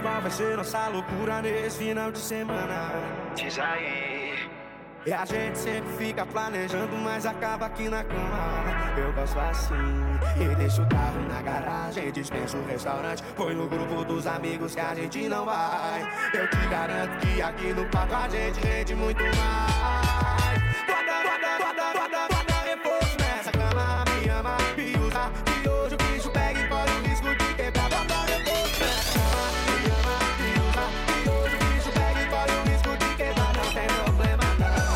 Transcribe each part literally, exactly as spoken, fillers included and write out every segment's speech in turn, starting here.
qual vai ser nossa loucura nesse final de semana. Diz aí. E a gente sempre fica planejando, mas acaba aqui na cama. Eu gosto assim, e deixo o carro na garagem, dispenso o restaurante, põe no grupo dos amigos que a gente não vai. Eu te garanto que aqui no quarto a gente rende muito mais. Bota, bota, bota, bota, bota reforço nessa cama, me ama, me usa, que hoje o bicho pega e corre o risco de quebrar. Bota reforço nessa cama, me ama, me usa, que hoje o bicho pega e corre o risco de quebrar. Não tem problema não.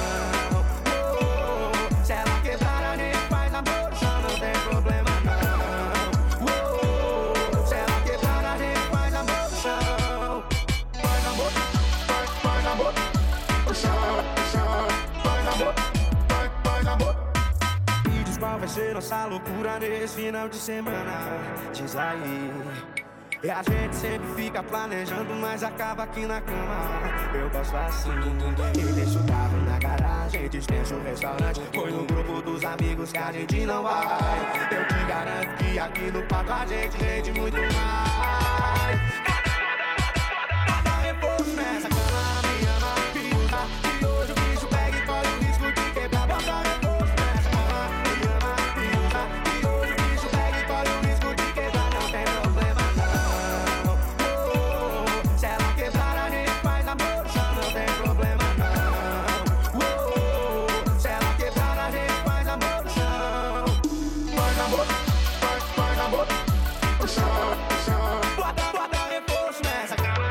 E diz qual vai ser nossa loucura nesse final de semana. Diz aí. E a gente sempre fica planejando, mas acaba aqui na cama. Eu gosto assim, e deixo o carro na garagem, dispenso o restaurante, põe no grupo dos amigos que a gente não vai. Eu te garanto que aqui no quarto a gente rende muito mais. Bota reforço nessa cama, me ama, me usa, que hoje o bicho pega e corre o risco de quebrar. Bota reforço nessa cama, me ama, me usa, que hoje o bicho pega e corre o risco de quebrar. Não tem problema não. Oh, se ela quebrar a gente faz amor, já não tem problema não. Oh, se ela quebrar a gente faz amor no chão. Faz amor, faz, faz amor no chão, no chão. Bota, bota reforço nessa cama.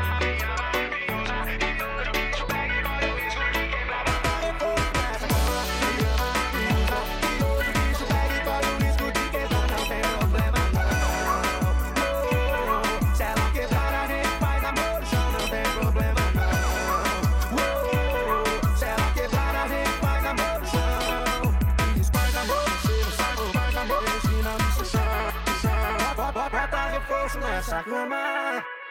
Bota reforço nessa cama.